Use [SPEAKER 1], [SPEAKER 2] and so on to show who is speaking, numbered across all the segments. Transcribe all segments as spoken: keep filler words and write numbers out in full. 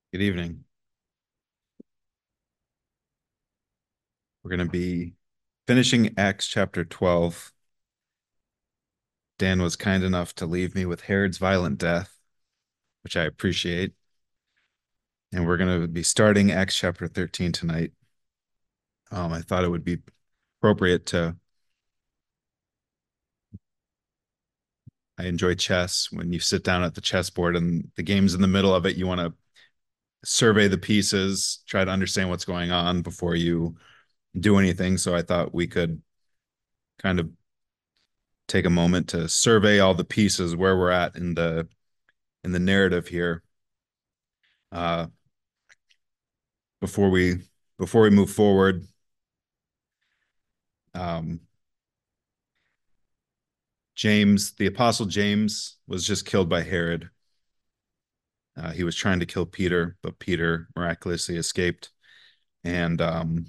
[SPEAKER 1] Good evening. We're going to be finishing Acts chapter twelve. Dan was kind enough to leave me with Herod's violent death, which I appreciate. And we're going to be starting Acts chapter thirteen tonight. Um, I thought it would be appropriate to, I enjoy chess. When you sit down at the chessboard and the game's in the middle of it, you want to survey the pieces, try to understand what's going on before you do anything. So I thought we could kind of take a moment to survey all the pieces where we're at in the in the narrative here. Uh, before we before we move forward. Um, James, the apostle James, was just killed by Herod. Uh, he was trying to kill Peter, but Peter miraculously escaped. And um,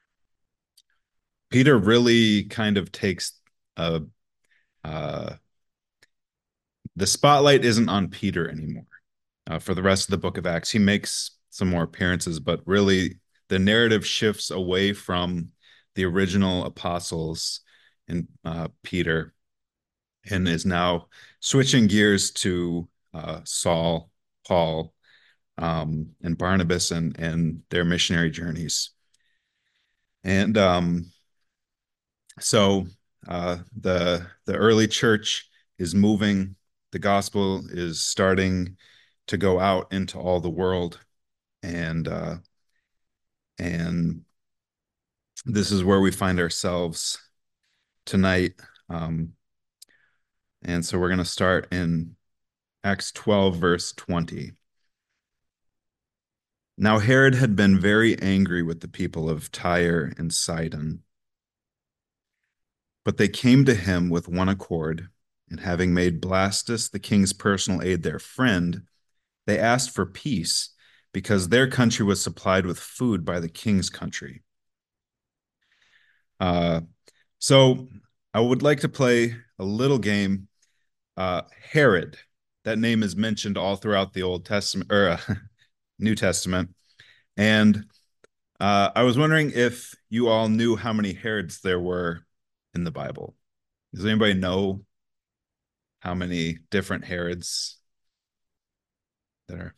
[SPEAKER 1] Peter really kind of takes a uh, the spotlight isn't on Peter anymore uh, for the rest of the book of Acts. He makes some more appearances, but really the narrative shifts away from the original apostles and uh, Peter, and is now switching gears to uh, Saul, Paul, um, and Barnabas and and their missionary journeys. And um, so uh, the the early church is moving. The gospel is starting to go out into all the world, and uh, and this is where we find ourselves tonight. Um, and so we're going to start in Acts twelve, verse twenty. Now Herod had been very angry with the people of Tyre and Sidon, but they came to him with one accord, and having made Blastus, the king's personal aide, their friend, they asked for peace because their country was supplied with food by the king's country. Uh, so I would like to play a little game. Uh, Herod, that name is mentioned all throughout the Old Testament or uh, New Testament. And Uh, I was wondering if you all knew how many Herods there were in the Bible. Does anybody know how many different Herods that are?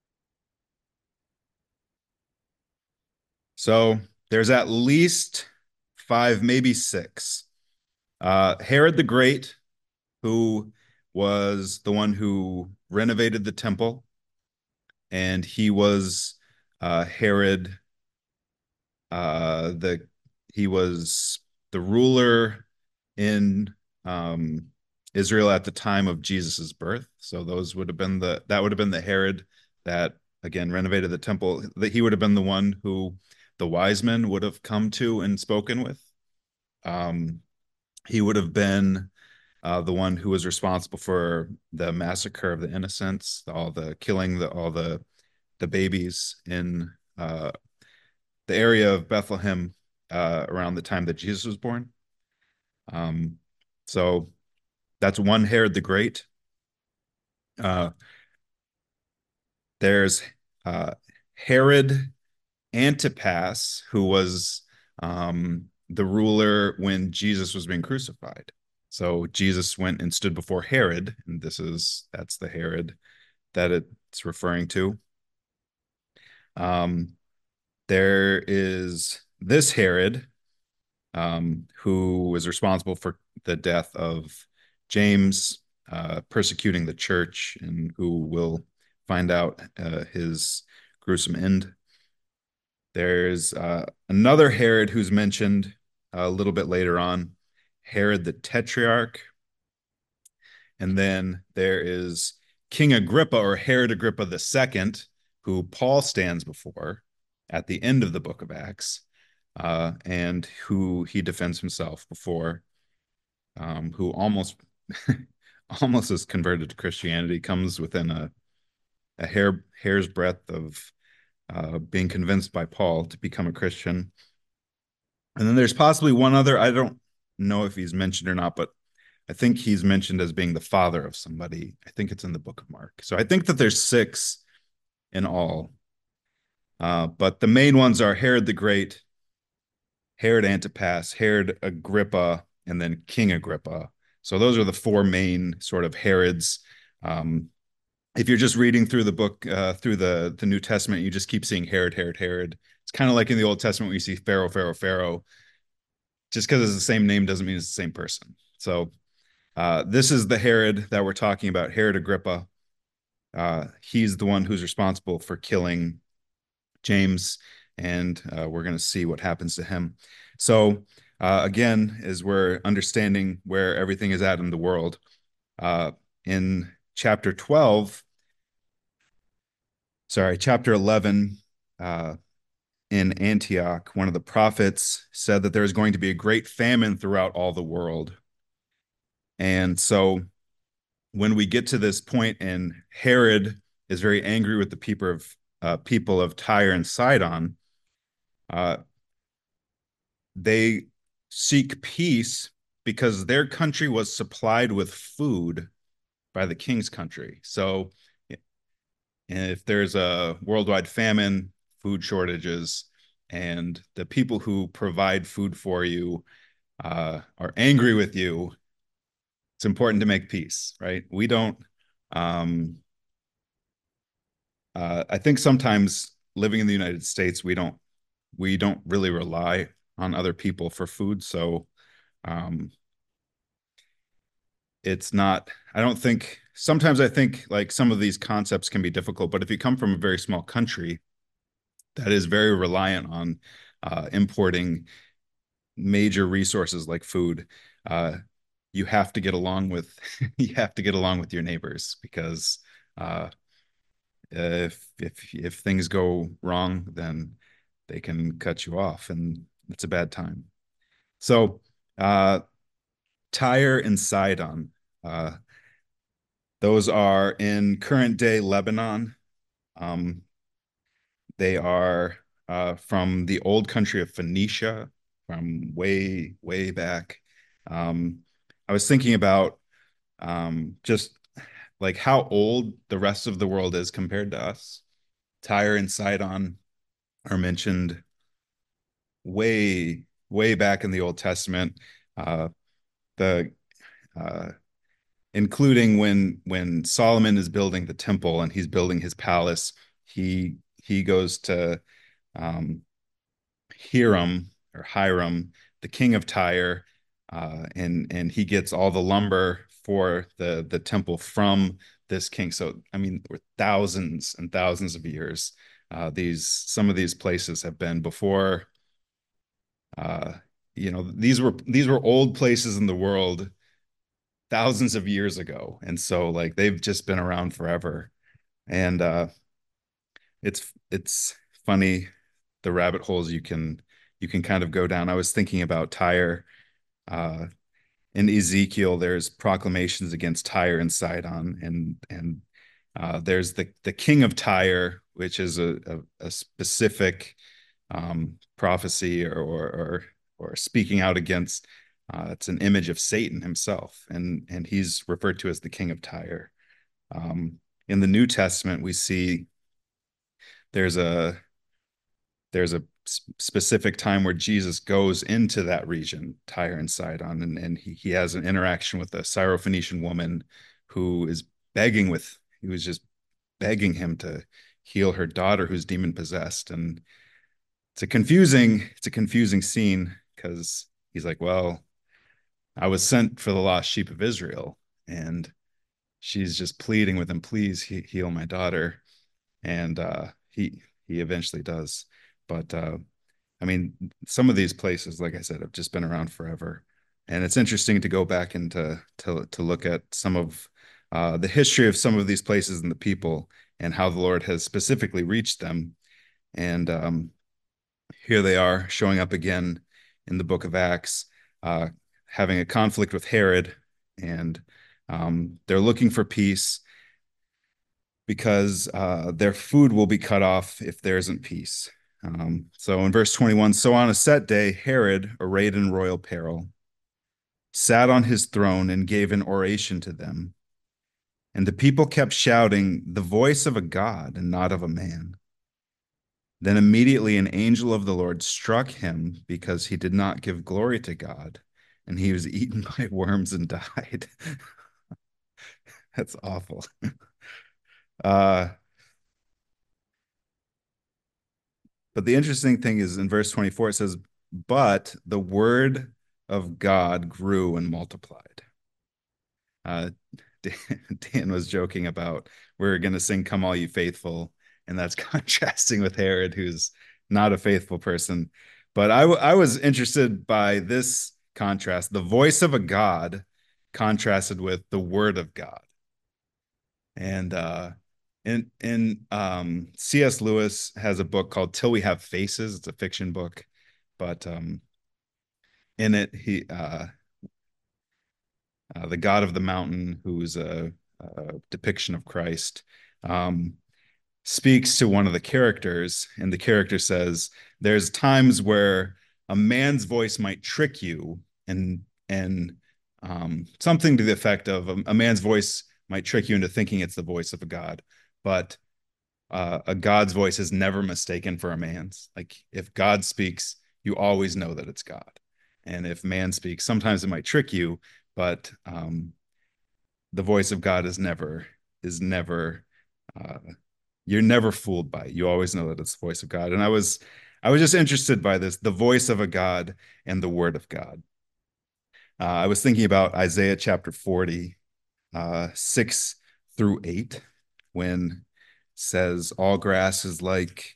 [SPEAKER 1] So there's at least five, maybe six. Uh, Herod the Great, who was the one who renovated the temple, and he was uh, Herod. Uh, the he was the ruler in um, Israel at the time of Jesus's birth. So those would have been the that would have been the Herod that again renovated the temple. That he would have been the one who the wise men would have come to and spoken with. Um, he would have been uh, the one who was responsible for the massacre of the innocents, all the killing, the all the the babies in uh, the area of Bethlehem uh, around the time that Jesus was born. Um, so that's one Herod the Great. Uh, there's uh, Herod Antipas, who was um, the ruler when Jesus was being crucified. So Jesus went and stood before Herod, and this is that's the Herod that it's referring to. Um, there is this Herod, um, who was responsible for the death of James, uh, persecuting the church, and who will find out uh, his gruesome end. There's uh, another Herod who's mentioned a little bit later on, Herod the Tetrarch. And then there is King Agrippa or Herod Agrippa the Second, who Paul stands before at the end of the book of Acts, uh, and who he defends himself before, um, who almost almost is converted to Christianity, comes within a, a hair hair's breadth of uh, being convinced by Paul to become a Christian. And then there's possibly one other. I don't know if he's mentioned or not, but I think he's mentioned as being the father of somebody. I think it's in the book of Mark. So I think that there's six in all. Uh, but the main ones are Herod the Great, Herod Antipas, Herod Agrippa, and then King Agrippa. So those are the four main sort of Herods. Um, if you're just reading through the book, uh, through the the New Testament, you just keep seeing Herod, Herod, Herod. It's kind of like in the Old Testament where you see Pharaoh, Pharaoh, Pharaoh. Just because it's the same name doesn't mean it's the same person. So uh, this is the Herod that we're talking about, Herod Agrippa. Uh, he's the one who's responsible for killing James, and uh, we're going to see what happens to him. So, uh, again, as we're understanding where everything is at in the world, uh, in chapter twelve, sorry, chapter eleven, uh, in Antioch, one of the prophets said that there is going to be a great famine throughout all the world. And so, when we get to this point, and Herod is very angry with the people of uh, people of Tyre and Sidon, uh, they seek peace because their country was supplied with food by the king's country. So if there's a worldwide famine, food shortages, and the people who provide food for you uh, are angry with you, it's important to make peace, right? We don't. Um, uh, I think sometimes living in the United States, we don't we don't really rely on other people for food. So um, it's not, I don't think, sometimes I think like some of these concepts can be difficult, but if you come from a very small country that is very reliant on uh, importing major resources like food, uh, you have to get along with you have to get along with your neighbors because uh, if if if things go wrong, then they can cut you off, and it's a bad time. So, uh, Tyre and Sidon, uh, those are in current day Lebanon. Um, they are uh, from the old country of Phoenicia, from way, way back. Um, I was thinking about um, just like how old the rest of the world is compared to us. Tyre and Sidon are mentioned way, way back in the Old Testament. Uh, the uh, Including when when Solomon is building the temple and he's building his palace, he he goes to um, Hiram or Hiram, the king of Tyre, uh, and and he gets all the lumber for the the temple from this king. So I mean, we're thousands and thousands of years. Uh, these some of these places have been before. Uh, you know, these were these were old places in the world thousands of years ago, and so like they've just been around forever. And uh, it's it's funny the rabbit holes you can you can kind of go down. I was thinking about Tyre. Uh, in Ezekiel, there's proclamations against Tyre and Sidon, and and uh, there's the the king of Tyre, which is a a, a specific um, prophecy or, or or or speaking out against. Uh, it's an image of Satan himself, and and he's referred to as the king of Tyre. Um, in the New Testament, we see there's a there's a specific time where Jesus goes into that region, Tyre and Sidon, and, and he, he has an interaction with a Syrophoenician woman who is begging with, he was just begging him to heal her daughter who's demon possessed. And it's a confusing, it's a confusing scene because he's like, well, I was sent for the lost sheep of Israel. And she's just pleading with him, please he, heal my daughter. And uh, he, he eventually does. But uh, I mean, some of these places, like I said, have just been around forever. And it's interesting to go back and to to, to look at some of uh, the history of some of these places and the people and how the Lord has specifically reached them. And um, here they are showing up again in the book of Acts, uh, having a conflict with Herod, and um, they're looking for peace because uh, their food will be cut off if there isn't peace. Um, so in verse twenty-one, so on a set day, Herod, arrayed in royal apparel, sat on his throne and gave an oration to them. And the people kept shouting, the voice of a God and not of a man. Then immediately an angel of the Lord struck him because he did not give glory to God, and he was eaten by worms and died. That's awful. Uh, but the interesting thing is in verse twenty-four, it says, but the word of God grew and multiplied. Uh, Dan was joking about we're going to sing Come All You Faithful, and that's contrasting with Herod, who's not a faithful person. But I, I was interested by this contrast, the voice of a God contrasted with the word of God. And uh, in in um, C S. Lewis has a book called Till We Have Faces. It's a fiction book, but um, in it he uh, uh, the God of the Mountain, who's a, a depiction of Christ, um, speaks to one of the characters, and the character says, "There's times where a man's voice might trick you, and and um, something to the effect of a, a man's voice might trick you into thinking it's the voice of a god, but uh, a God's voice is never mistaken for a man's. Like if God speaks, you always know that it's God, and if man speaks, sometimes it might trick you, but um, the voice of God is never is never uh, you're never fooled by it. You always know that it's the voice of God. And I was I was just interested by this, the voice of a God and the word of God. Uh, I was thinking about Isaiah chapter forty, uh, six through eight, when it says, all grass is like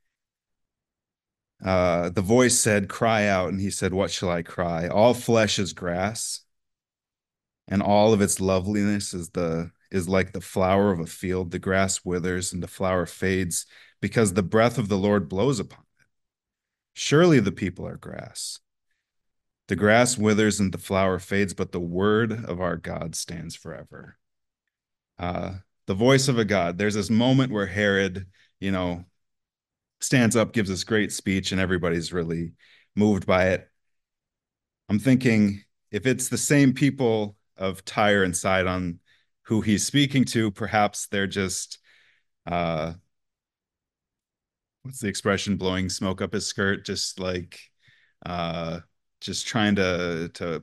[SPEAKER 1] uh, the voice said, cry out. And he said, what shall I cry? All flesh is grass, and all of its loveliness is the is like the flower of a field. The grass withers and the flower fades because the breath of the Lord blows upon it. Surely the people are grass. The grass withers and the flower fades, but the word of our God stands forever. Uh, the voice of a God. There's this moment where Herod, you know, stands up, gives this great speech, and everybody's really moved by it. I'm thinking if it's the same people of Tyre and Sidon who he's speaking to, perhaps they're just uh what's the expression, blowing smoke up his skirt, just like uh just trying to to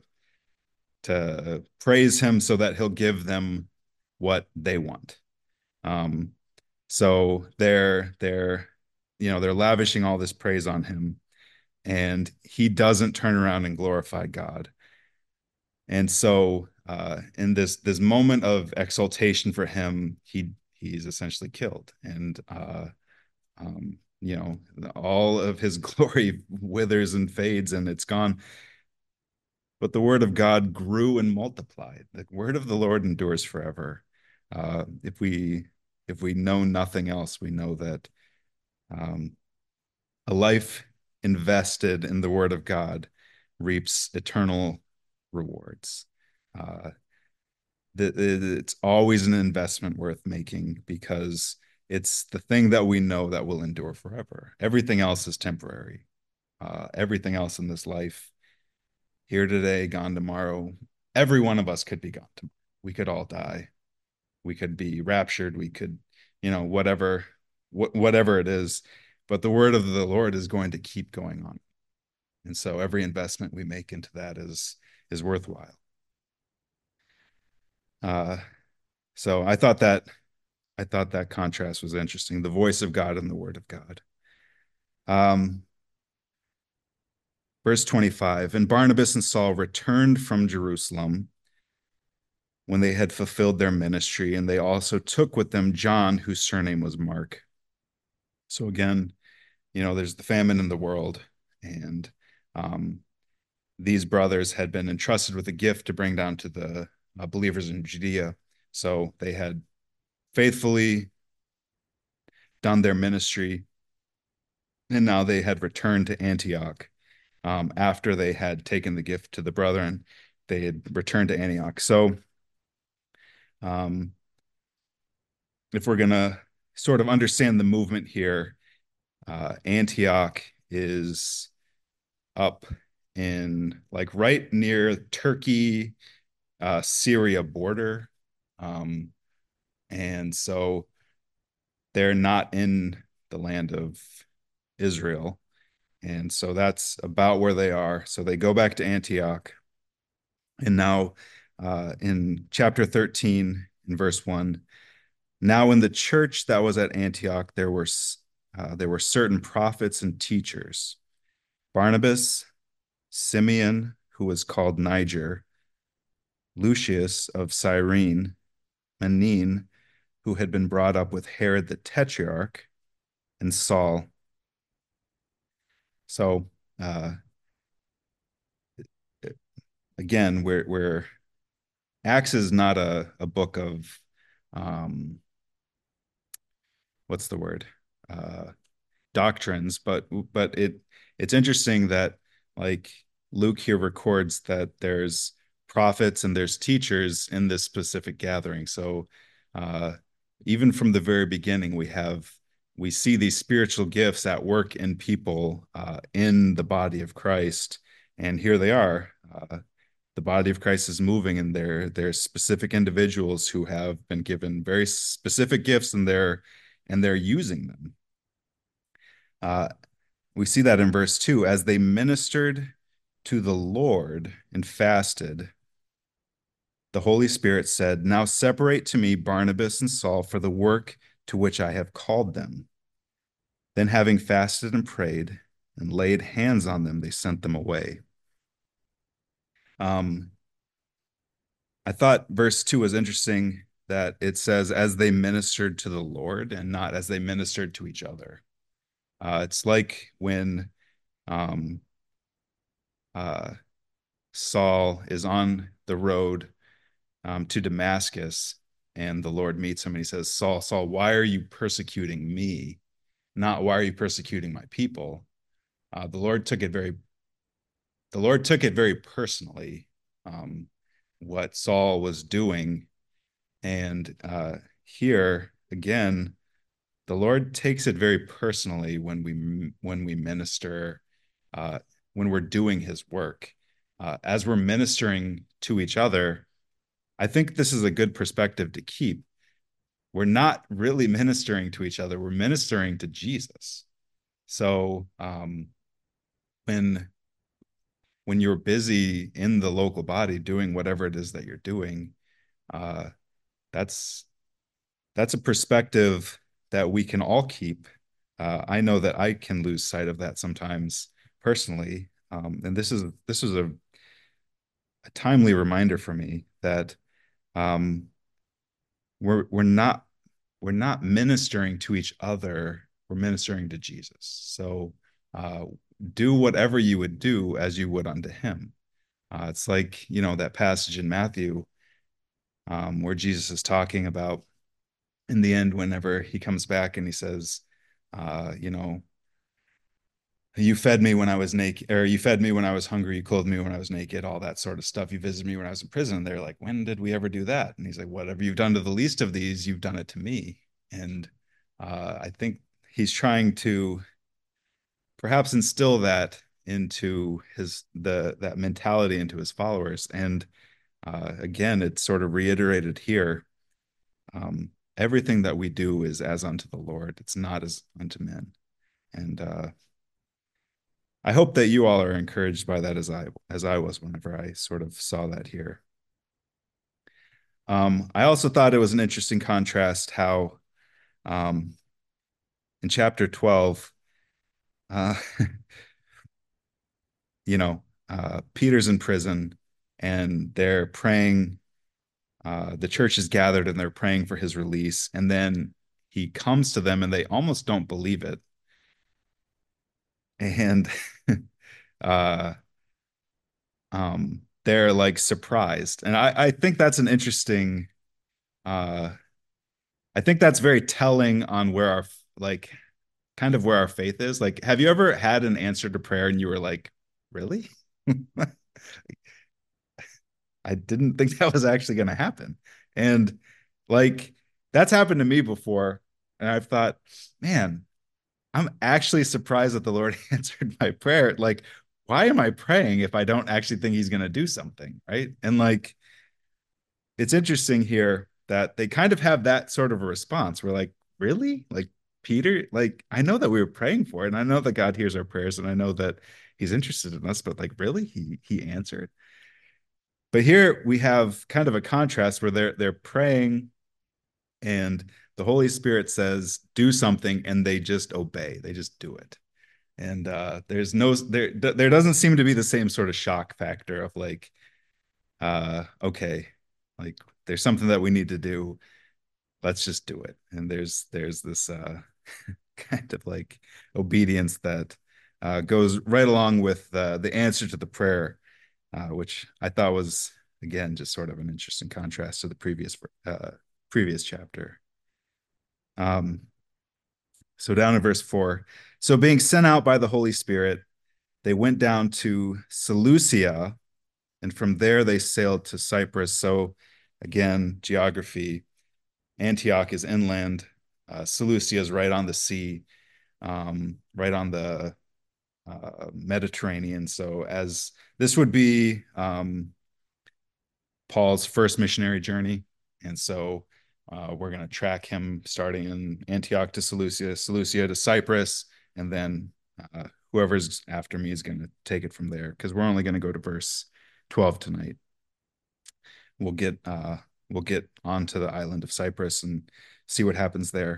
[SPEAKER 1] to praise him so that he'll give them what they want. Um so they're they're you know they're lavishing all this praise on him, and he doesn't turn around and glorify God. And so uh, in this this moment of exaltation for him, he he's essentially killed, and uh, um, you know all of his glory withers and fades, and it's gone. But the word of God grew and multiplied. The word of the Lord endures forever. Uh, if we if we know nothing else, we know that um, a life invested in the word of God reaps eternal rewards. Uh, that it's always an investment worth making because it's the thing that we know that will endure forever. Everything else is temporary. Uh, everything else in this life, here today, gone tomorrow. Every one of us could be gone tomorrow. We could all die. We could be raptured. We could, you know, whatever, wh- whatever it is. But the word of the Lord is going to keep going on, and so every investment we make into that is is worthwhile. Uh, so I thought that I thought that contrast was interesting. The voice of God and the word of God. Um, verse twenty-five, and Barnabas and Saul returned from Jerusalem when they had fulfilled their ministry, and they also took with them John, whose surname was Mark. So again, you know, there's the famine in the world, and um, these brothers had been entrusted with a gift to bring down to the uh, believers in Judea. So they had faithfully done their ministry, and now they had returned to Antioch. Um, after they had taken the gift to the brethren, they had returned to Antioch. So, um, if we're going to sort of understand the movement here, uh, Antioch is up in like right near Turkey, uh, Syria border. Um, and so they're not in the land of Israel. And so that's about where they are. So they go back to Antioch. And now uh, in chapter thirteen, in verse one, now in the church that was at Antioch, there were, uh, there were certain prophets and teachers: Barnabas, Simeon, who was called Niger, Lucius of Cyrene, Manaen, who had been brought up with Herod the Tetrarch, and Saul. So uh, again, we're, we're Acts is not a, a book of um, what's the word? Uh, doctrines, but but it it's interesting that like Luke here records that there's prophets and there's teachers in this specific gathering. So uh, even from the very beginning, we have we see these spiritual gifts at work in people uh, in the body of Christ, and here they are. Uh, the body of Christ is moving, and there there's specific individuals who have been given very specific gifts, and they're and they're using them. Uh, we see that in verse two, as they ministered to the Lord and fasted, the Holy Spirit said, now separate to me Barnabas and Saul for the work to which I have called them. Then, having fasted and prayed and laid hands on them, they sent them away. Um, I thought verse two was interesting, that it says, as they ministered to the Lord and not as they ministered to each other. Uh, it's like when um, uh, Saul is on the road um, to Damascus, and the Lord meets him and he says, Saul, Saul, why are you persecuting me? Not why are you persecuting my people? Uh, the Lord took it very, the Lord took it very personally, um, what Saul was doing. And uh, here again, the Lord takes it very personally when we when we minister, uh, when we're doing His work, uh, as we're ministering to each other. I think this is a good perspective to keep. We're not really ministering to each other. We're ministering to Jesus. So um, when when you're busy in the local body doing whatever it is that you're doing, uh, that's that's a perspective that we can all keep. Uh, I know that I can lose sight of that sometimes personally, um, and this is this is a, a timely reminder for me that um, we're we're not we're not ministering to each other. We're ministering to Jesus. So uh, do whatever you would do as you would unto Him. Uh, it's like, you know, that passage in Matthew um, where Jesus is talking about in the end, whenever He comes back and He says, uh, you know, you fed me when I was naked, or you fed me when I was hungry, you clothed me when I was naked, all that sort of stuff. You visited me when I was in prison. They're like, when did we ever do that? And He's like, whatever you've done to the least of these, you've done it to me. And uh, I think He's trying to perhaps instill that into his the that mentality into His followers. And uh, again, it's sort of reiterated here. Um, everything that we do is as unto the Lord. It's not as unto men. And uh, I hope that you all are encouraged by that as I as I was whenever I sort of saw that here. Um, I also thought it was an interesting contrast how um, in chapter twelve, uh, you know, uh, Peter's in prison and they're praying. Uh, the church is gathered and they're praying for his release. And then he comes to them and they almost don't believe it. And uh, um, they're like surprised. And I, I think that's an interesting uh, I think that's very telling on where our like kind of where our faith is. Like, have you ever had an answer to prayer and you were like, really? I didn't think that was actually going to happen. And like that's happened to me before. And I've thought, man, I'm actually surprised that the Lord answered my prayer. Like, why am I praying if I don't actually think He's going to do something? Right. And like, it's interesting here that they kind of have that sort of a response. We're like, really? Like, Peter, like, I know that we were praying for it, and I know that God hears our prayers, and I know that he's interested in us, but like, really, he he answered. But here we have kind of a contrast where they're they're praying and the Holy Spirit says, do something, and they just obey. They just do it. And uh, there's no there there doesn't seem to be the same sort of shock factor of like, uh, okay, like there's something that we need to do. Let's just do it. And there's there's this uh, kind of like obedience that uh, goes right along with uh, the answer to the prayer, uh, which I thought was again just sort of an interesting contrast to the previous uh, previous chapter. Um, so down in verse four, so being sent out by the Holy Spirit, they went down to Seleucia, and from there they sailed to Cyprus. So again, geography. Antioch is inland. Uh, Seleucia is right on the sea, um, right on the uh, Mediterranean. So as this would be um, Paul's first missionary journey, and so uh, we're going to track him starting in Antioch to Seleucia, Seleucia to Cyprus, and then uh, whoever's after me is going to take it from there because we're only going to go to verse twelve tonight. We'll get uh, we'll get onto the island of Cyprus and see what happens there.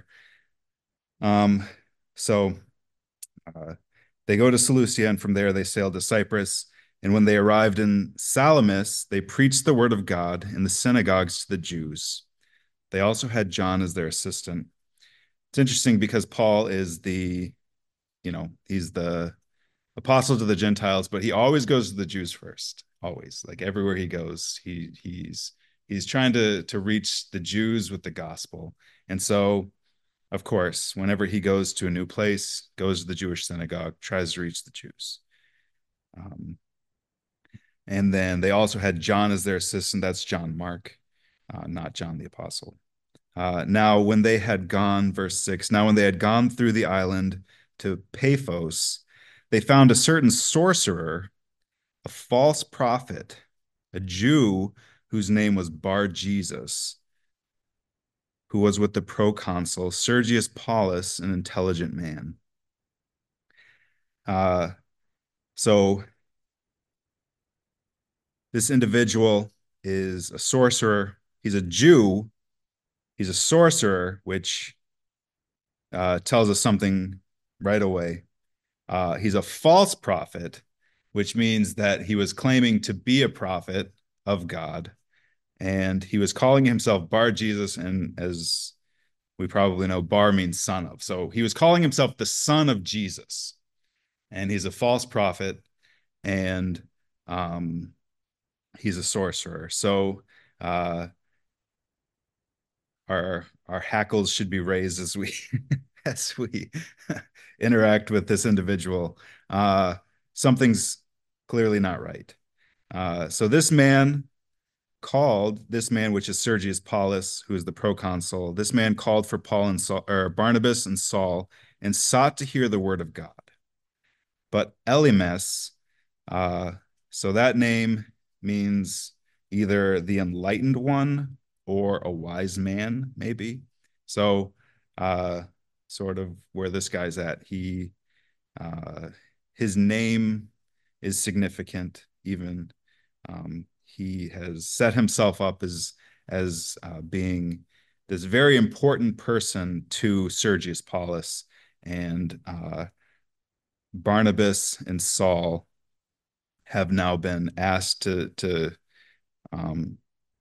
[SPEAKER 1] Um, so uh, they go to Seleucia, and from there they sailed to Cyprus. And when they arrived in Salamis, they preached the word of God in the synagogues to the Jews. They also had John as their assistant. It's interesting because Paul is the, you know, he's the apostle to the Gentiles, but he always goes to the Jews first. Always, like everywhere he goes, he he's he's trying to to reach the Jews with the gospel. And so, of course, whenever he goes to a new place, goes to the Jewish synagogue, tries to reach the Jews. Um, and then they also had John as their assistant. That's John Mark, uh, not John the Apostle. Uh, now, when they had gone, verse six, now when they had gone through the island to Paphos, they found a certain sorcerer, a false prophet, a Jew whose name was Bar Jesus, who was with the proconsul Sergius Paulus, an intelligent man. Uh, so this individual is a sorcerer. He's a Jew. He's a sorcerer, which uh, tells us something right away. Uh, he's a false prophet, which means that he was claiming to be a prophet of God. And he was calling himself Bar Jesus. And as we probably know, Bar means son of. So he was calling himself the son of Jesus. And he's a false prophet. And um, he's a sorcerer. So uh, our our hackles should be raised as we as we interact with this individual. Uh, something's clearly not right. Uh, so this man called this man, which is Sergius Paulus, who is the proconsul. This man called for Paul and Saul, or Barnabas and Saul, and sought to hear the word of God. But Elymas, uh, so that name means either the enlightened one or a wise man, maybe. So, uh, sort of where this guy's at, he, uh, his name is significant. Even um, he has set himself up as as uh, being this very important person to Sergius Paulus, and uh, Barnabas and Saul have now been asked to to um,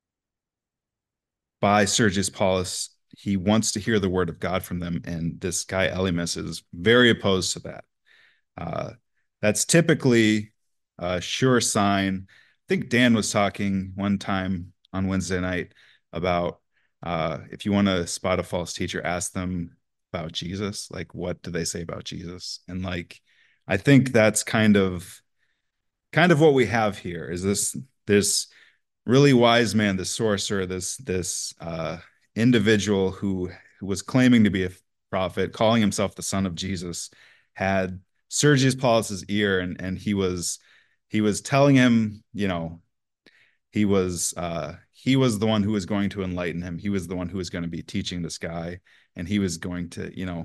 [SPEAKER 1] by Sergius Paulus. He wants to hear the word of God from them, and this guy Elymas is very opposed to that. Uh, that's typically a sure sign. I think Dan was talking one time on Wednesday night about uh, if you want to spot a false teacher, ask them about Jesus. Like, what do they say about Jesus? And like, I think that's kind of kind of what we have here is this this really wise man, this sorcerer, this this uh, individual who, who was claiming to be a prophet, calling himself the son of Jesus, had Sergius Paulus's ear, and and he was he was telling him, you know, he was uh, he was the one who was going to enlighten him. He was the one who was going to be teaching this guy, and he was going to, you know,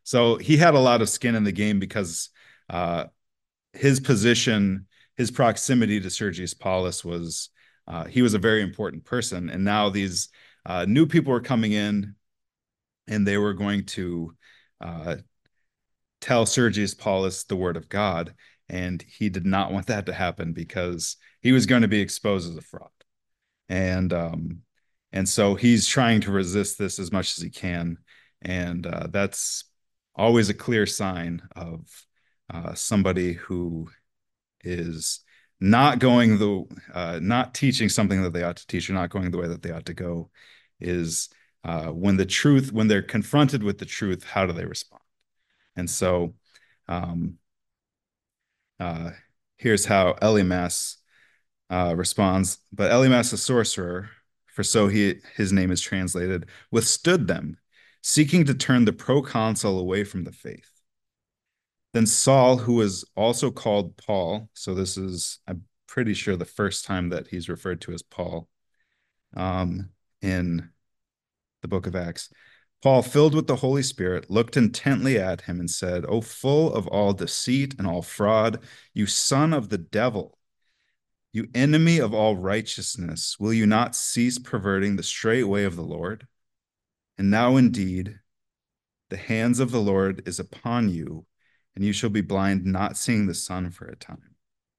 [SPEAKER 1] So he had a lot of skin in the game because uh, his position, his proximity to Sergius Paulus was uh, he was a very important person, and now these uh, new people were coming in, and they were going to uh, tell Sergius Paulus the word of God, and he did not want that to happen because he was going to be exposed as a fraud, and um, and so he's trying to resist this as much as he can, and uh, that's always a clear sign of uh, somebody who is not going the uh, not teaching something that they ought to teach or not going the way that they ought to go is uh, when the truth when they're confronted with the truth, how do they respond? And so um, uh, here's how Elymas uh, responds. But Elymas, the sorcerer, for so he his name is translated, withstood them, seeking to turn the proconsul away from the faith. Then Saul, who was also called Paul, so this is, I'm pretty sure, the first time that he's referred to as Paul um, in the book of Acts. Paul, filled with the Holy Spirit, looked intently at him and said, O full of all deceit and all fraud, you son of the devil, you enemy of all righteousness, will you not cease perverting the straight way of the Lord? And now indeed, the hands of the Lord is upon you, and you shall be blind, not seeing the sun for a time.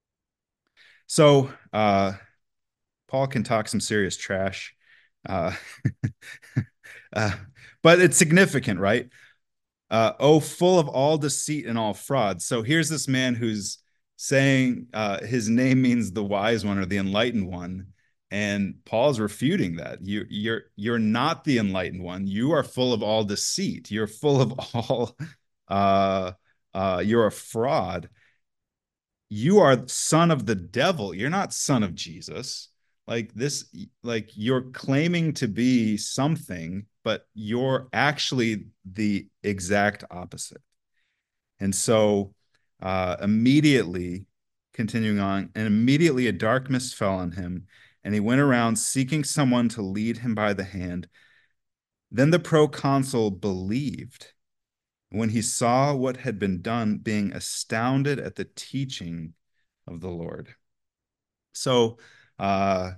[SPEAKER 1] So uh, Paul can talk some serious trash, uh, uh, but it's significant, right? Uh, oh, full of all deceit and all fraud. So here's this man who's saying uh, his name means the wise one or the enlightened one, and Paul's refuting that. You, you're you're not the enlightened one. You are full of all deceit. You're full of all. Uh, uh, you're a fraud. You are son of the devil. You're not son of Jesus. Like this, like you're claiming to be something, but you're actually the exact opposite. And so uh, immediately, continuing on, and immediately a dark mist fell on him, and he went around seeking someone to lead him by the hand. Then the proconsul believed when he saw what had been done, being astounded at the teaching of the Lord. So uh,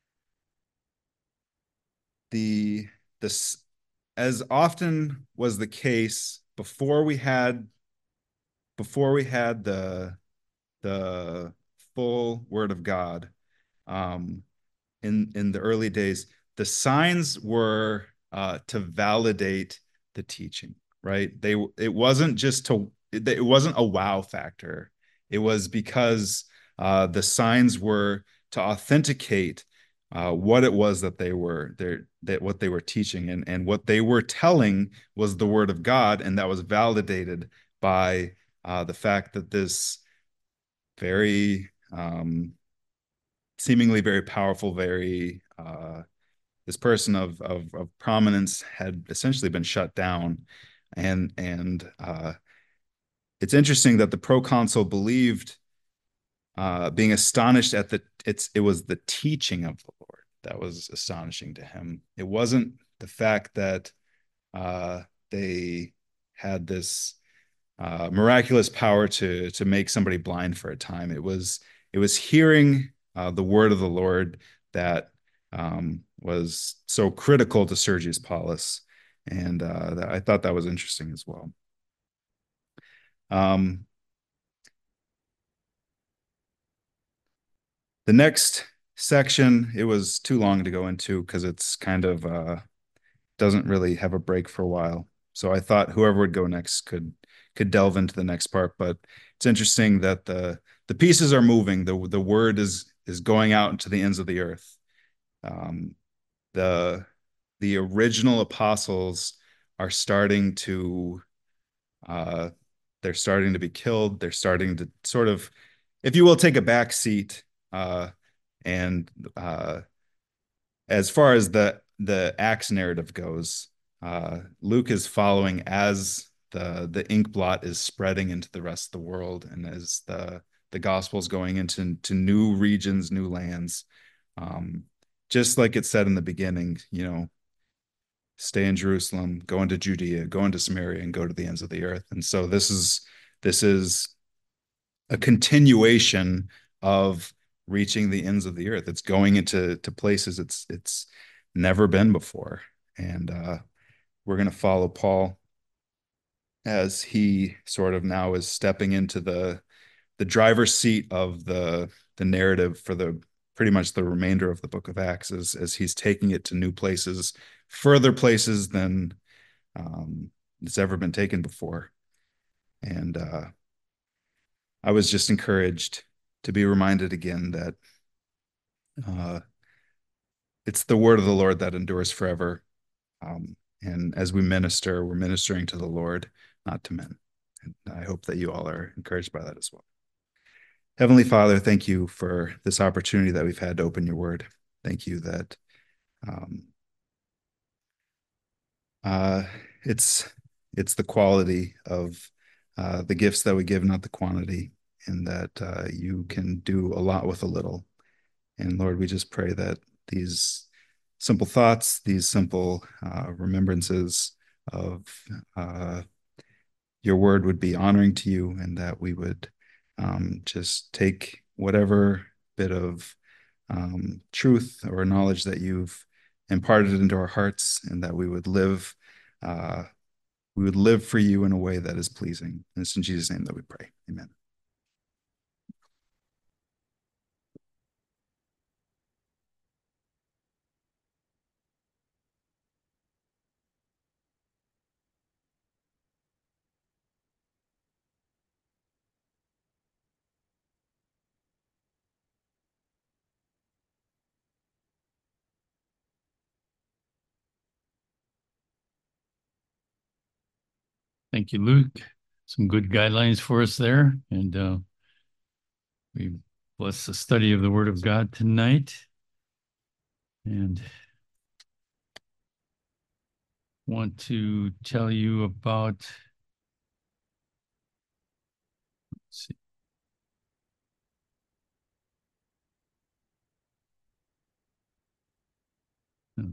[SPEAKER 1] the this as often was the case before we had before we had the the full word of God um, in in the early days, the signs were uh, to validate the teaching, right? They it wasn't just to it, it wasn't a wow factor. It was because uh, the signs were to authenticate uh, what it was that they were there that what they were teaching, and and what they were telling was the word of God, and that was validated by uh, the fact that this very um, seemingly very powerful, very uh, this person of, of of prominence had essentially been shut down, and and uh, it's interesting that the proconsul believed, uh, being astonished at the it's it was the teaching of the Lord that was astonishing to him. It wasn't the fact that uh, they had this uh, miraculous power to to make somebody blind for a time. It was it was hearing uh, the word of the Lord that um, was so critical to Sergius Paulus, and uh, that, I thought that was interesting as well. Um, the next section, it was too long to go into because it's kind of uh, doesn't really have a break for a while. So I thought whoever would go next could could delve into the next part. But it's interesting that the the pieces are moving. The the word is is going out into the ends of the earth. Um, the the original apostles are starting to uh, they're starting to be killed. They're starting to sort of, if you will, take a back seat. Uh, and uh, as far as the the Acts narrative goes, uh, Luke is following as the the ink blot is spreading into the rest of the world, and as the the gospel is going into to new regions, new lands. Um, just like it said in the beginning, you know, stay in Jerusalem, go into Judea, go into Samaria, and go to the ends of the earth. And so this is this is a continuation of reaching the ends of the earth. It's going into to places it's it's never been before. And uh, we're going to follow Paul as he sort of now is stepping into the the driver's seat of the the narrative for the pretty much the remainder of the book of Acts, as as he's taking it to new places, further places than um, it's ever been taken before. And uh, I was just encouraged to be reminded again that uh, it's the word of the Lord that endures forever. Um, and as we minister, we're ministering to the Lord, not to men. And I hope that you all are encouraged by that as well. Heavenly Father, thank you for this opportunity that we've had to open your word. Thank you that um, uh, it's it's the quality of uh, the gifts that we give, not the quantity, and that uh, you can do a lot with a little. And Lord, we just pray that these simple thoughts, these simple uh, remembrances of uh, your word would be honoring to you, and that we would um, just take whatever bit of um, truth or knowledge that you've imparted into our hearts, and that we would live uh, we would live for you in a way that is pleasing. And it's in Jesus' name that we pray. Amen.
[SPEAKER 2] Thank you, Luke. Some good guidelines for us there. And uh, we bless the study of the Word of God tonight. And want to tell you about, let's see, hmm,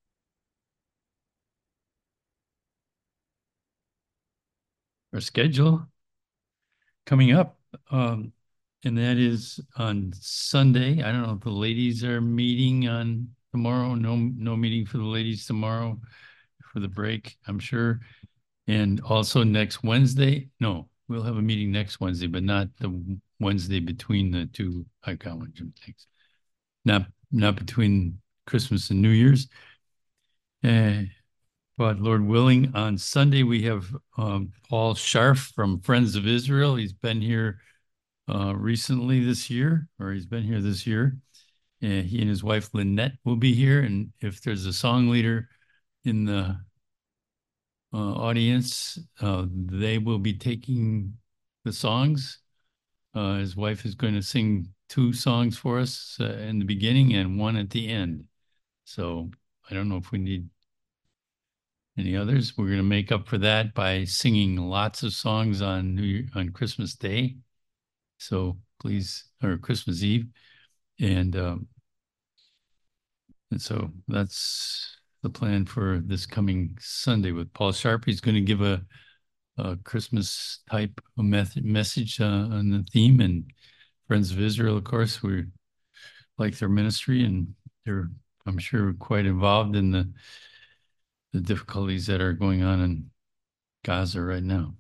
[SPEAKER 2] our schedule coming up. Um, and that is on Sunday. I don't know if the ladies are meeting on tomorrow. No, no meeting for the ladies tomorrow for the break, I'm sure. And also next Wednesday, no, we'll have a meeting next Wednesday, but not the Wednesday between the two icon things. Not not between Christmas and New Year's. Uh, but Lord willing, on Sunday we have um, Paul Scharf from Friends of Israel. He's been here uh, recently this year, or he's been here this year. And he and his wife Lynette will be here. And if there's a song leader in the uh, audience, uh, they will be taking the songs. Uh, his wife is going to sing two songs for us uh, in the beginning and one at the end. So I don't know if we need any others. We're going to make up for that by singing lots of songs on New Year, on Christmas Day. So please, or Christmas Eve, and um, and so that's the plan for this coming Sunday with Paul Scharf. He's going to give a, a Christmas type of method, message uh, on the theme, and Friends of Israel, of course, we like their ministry, and they're, I'm sure, quite involved in the the difficulties that are going on in Gaza right now.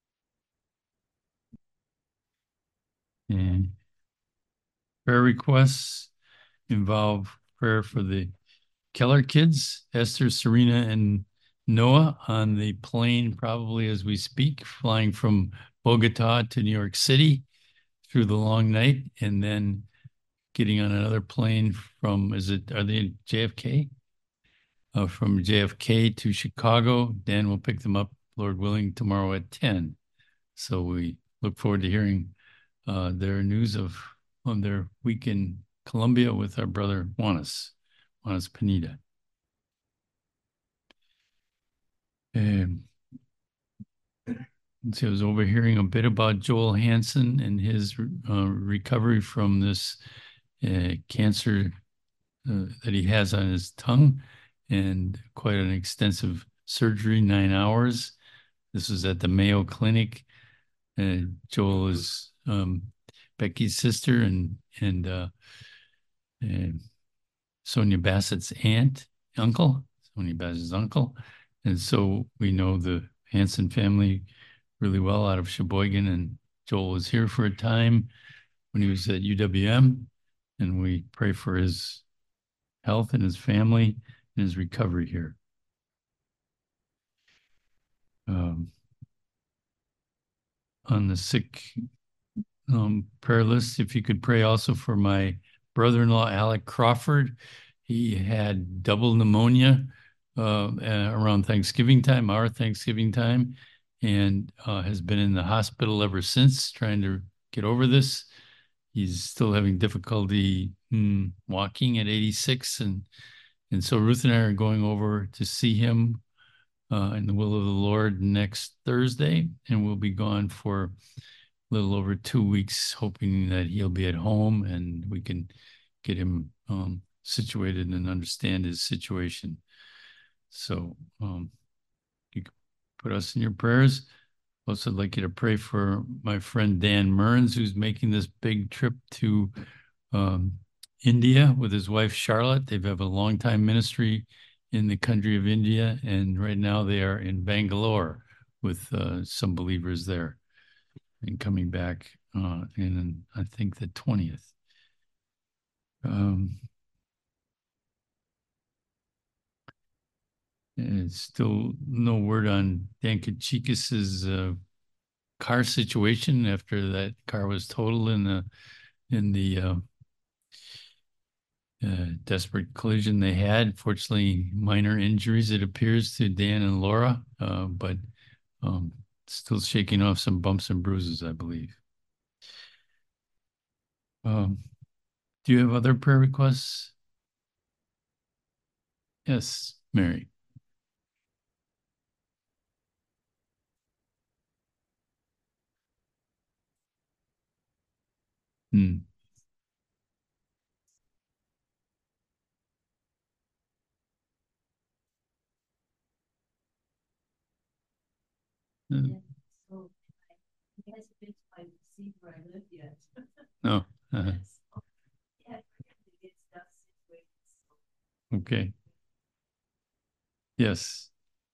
[SPEAKER 2] And prayer requests involve prayer for the Keller kids, Esther, Serena, and Noah, on the plane, probably as we speak, flying from Bogota to New York City through the long night, and then getting on another plane from, is it, are they in J F K? Uh, from J F K to Chicago. Dan will pick them up, Lord willing, tomorrow at ten. So we look forward to hearing uh, their news of on their week in Colombia with our brother Juanes, Juanes Pineda. Um, let's see, I was overhearing a bit about Joel Hansen and his uh, recovery from this uh, cancer uh, that he has on his tongue. and quite an extensive surgery, nine hours. This was at the Mayo Clinic. And Joel is um, Becky's sister and and, uh, and Sonia Bassett's aunt, uncle, Sonia Bassett's uncle. And so we know the Hanson family really well out of Sheboygan. And Joel was here for a time when he was at U W M. And we pray for his health and his family and his recovery here. Um, on the sick um, prayer list, if you could pray also for my brother-in-law, Alec Crawford. He had double pneumonia uh, around Thanksgiving time, our Thanksgiving time, and uh, has been in the hospital ever since, trying to get over this. He's still having difficulty mm, walking at eighty-six, and and so Ruth and I are going over to see him uh, in the will of the Lord next Thursday, and we'll be gone for a little over two weeks, hoping that he'll be at home and we can get him um, situated and understand his situation. So um, you can put us in your prayers. Also, I'd like you to pray for my friend Dan Mearns, who's making this big trip to um, India with his wife Charlotte. They have a long time ministry in the country of India, and right now they are in Bangalore with uh, some believers there and coming back uh, in, I think, the twentieth. Um, and still no word on Dan Kachikis's uh, car situation after that car was totaled in the in the uh, uh, desperate collision they had. Fortunately, minor injuries, it appears, to Dan and Laura, uh, but um, still shaking off some bumps and bruises, I believe. Um, do you have other prayer requests? Yes, Mary. Hmm. Uh,
[SPEAKER 3] So he hasn't been to my see where I live yet.
[SPEAKER 2] no. Uh,
[SPEAKER 3] Yeah, it's stuff situations.
[SPEAKER 2] okay. Yes.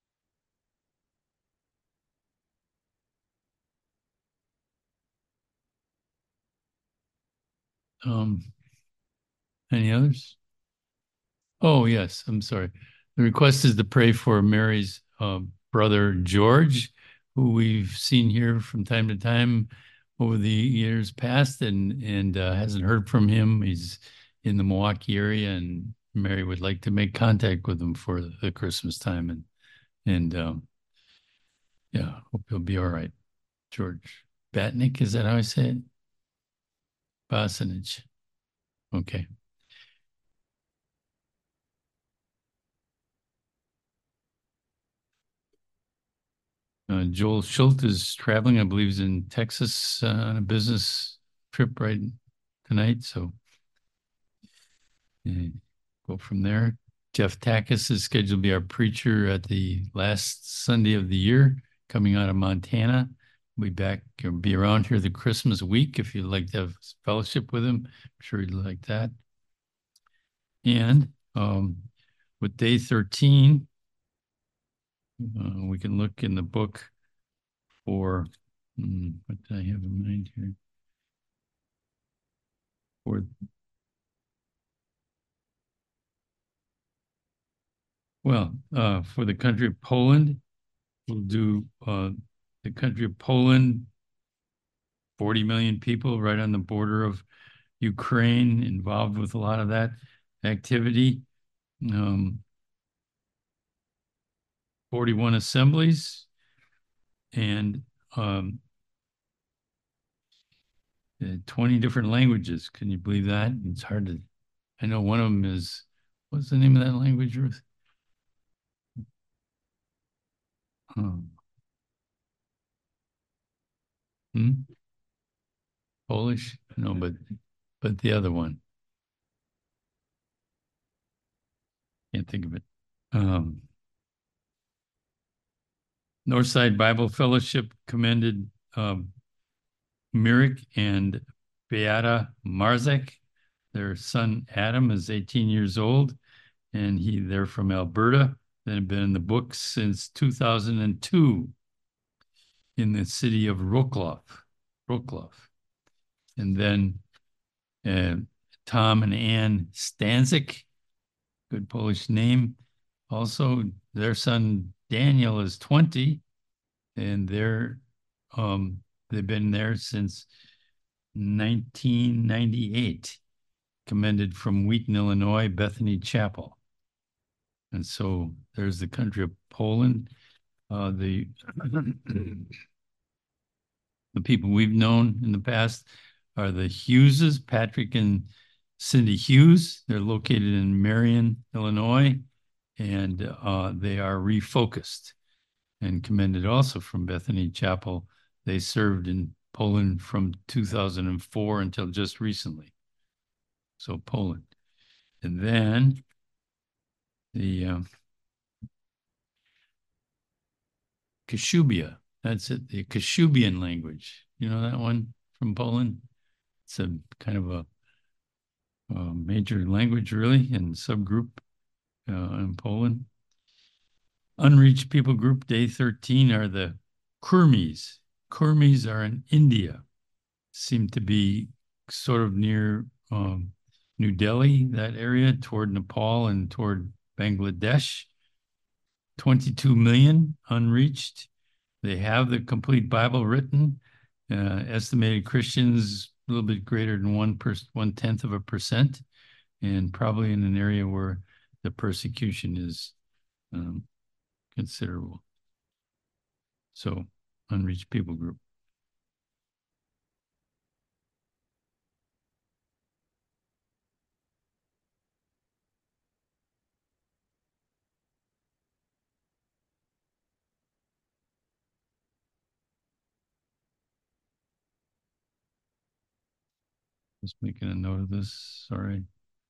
[SPEAKER 2] Um, any others? Oh, yes. I'm sorry. The request is to pray for Mary's uh, brother George, who we've seen here from time to time over the years past, and and uh, hasn't heard from him. He's in the Milwaukee area, and Mary would like to make contact with him for the Christmas time, and and um, yeah, hope he'll be all right. George Batnick, is that how I say it? Bosanich. Okay. Uh, Joel Schultz is traveling. I believe he's in Texas uh, on a business trip right tonight. So uh, go from there. Jeff Takis is scheduled to be our preacher at the last Sunday of the year, coming out of Montana. We'll be back or be around here the Christmas week if you'd like to have fellowship with him. I'm sure he'd like that. And um, with day thirteen, uh, we can look in the book for hmm, what did I have in mind here? For well, uh, for the country of Poland, we'll do uh, the country of Poland, forty million people right on the border of Ukraine, involved with a lot of that activity. Um, forty-one assemblies and um, uh, twenty different languages. Can you believe that? It's hard to, I know one of them is, what's the name of that language, Ruth? Um, hmm? Polish? No, but but the other one. Can't think of it. Um, Northside Bible Fellowship commended um, Mirik and Beata Marzek. Their son Adam is eighteen years old, and he they're from Alberta. They have been in the books since two thousand two in the city of Wrocław. Wrocław. And then uh, Tom and Ann Stanzik, good Polish name. Also, their son Daniel is twenty, and they're um, they've been there since nineteen ninety-eight, commended from Wheaton, Illinois, Bethany Chapel. And so there's the country of Poland. Uh, the the people we've known in the past are the Hugheses, Patrick and Cindy Hughes. They're located in Marion, Illinois, and uh, they are refocused and commended also from Bethany Chapel. They served in Poland from two thousand four until just recently. So Poland. And then the uh, Kashubia, that's it, the Kashubian language. You know that one from Poland? It's a kind of a, a major language, really, and subgroup uh, in Poland. Unreached People Group Day thirteen are the Kurmis. Kurmis are in India, seem to be sort of near um, New Delhi, that area, toward Nepal and toward Bangladesh. twenty-two million unreached. They have the complete Bible written. Uh, estimated Christians a little bit greater than one per, one tenth of a percent, and probably in an area where the persecution is um, considerable. So, unreached people group. Just making a note of this. Sorry.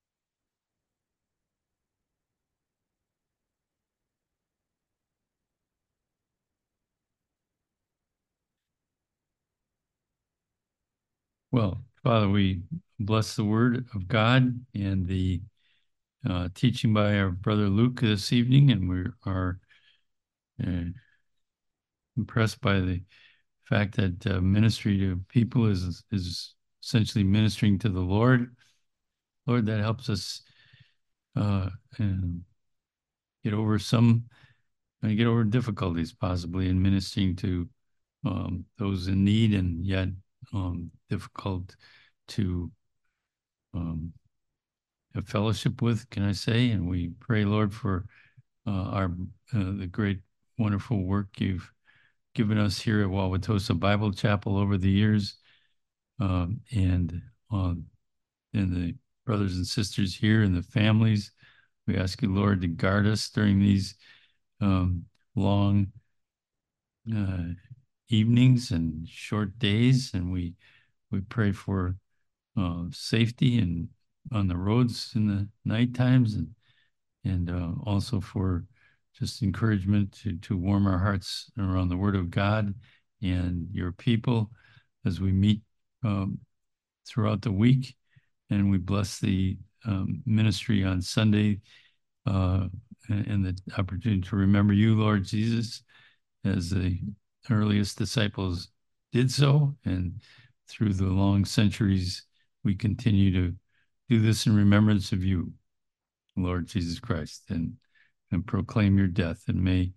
[SPEAKER 2] Well, Father, we bless the word of God and the uh, teaching by our brother Luke this evening, and we are uh, impressed by the fact that uh, ministry to people is is essentially ministering to the Lord. Lord, that helps us uh, get over some, uh, get over difficulties possibly in ministering to um, those in need and yet um, difficult to um, have fellowship with, can I say? And we pray, Lord, for uh, our uh, the great, wonderful work you've given us here at Wauwatosa Bible Chapel over the years, um, and um, and the brothers and sisters here and the families. We ask you, Lord, to guard us during these um, long uh, evenings and short days, and we we pray for uh, safety and on the roads in the night times, and and uh, also for just encouragement to to warm our hearts around the Word of God and your people as we meet um, throughout the week. And we bless the um, ministry on Sunday uh, and, and the opportunity to remember you, Lord Jesus, as the earliest disciples did so. And through the long centuries, we continue to do this in remembrance of you, Lord Jesus Christ, and, and proclaim your death. And may,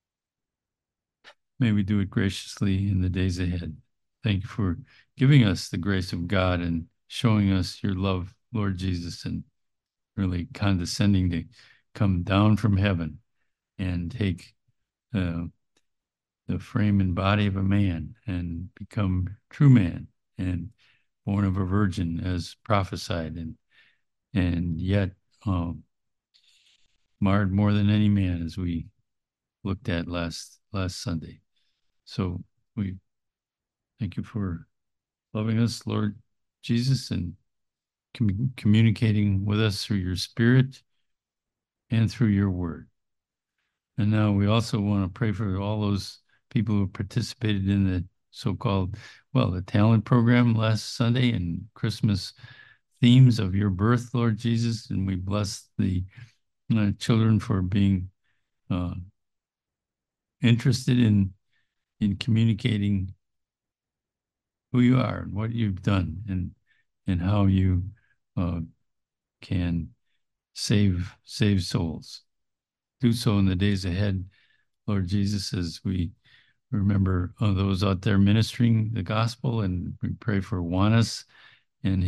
[SPEAKER 2] may we do it graciously in the days ahead. Thank you for giving us the grace of God and showing us your love, Lord Jesus, and really condescending to come down from heaven and take uh, the frame and body of a man and become true man and born of a virgin as prophesied, and and yet um, marred more than any man, as we looked at last last Sunday. So we thank you for loving us, Lord Jesus, and com- communicating with us through your Spirit and through your word. And now we also want to pray for all those people who participated in the so-called, well, the talent program last Sunday and Christmas themes of your birth, Lord Jesus. And we bless the uh, children for being uh, interested in in communicating who you are and what you've done and and how you uh, can save save souls. Do so in the days ahead, Lord Jesus, as we remember uh, those out there ministering the gospel, and we pray for Juanes and